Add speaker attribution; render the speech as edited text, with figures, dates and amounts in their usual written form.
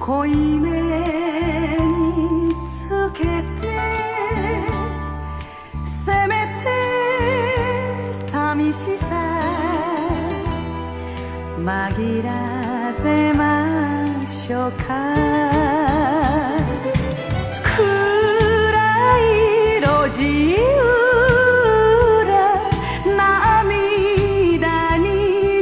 Speaker 1: 濃いめにつけてせめて寂しさ紛らせましょうか。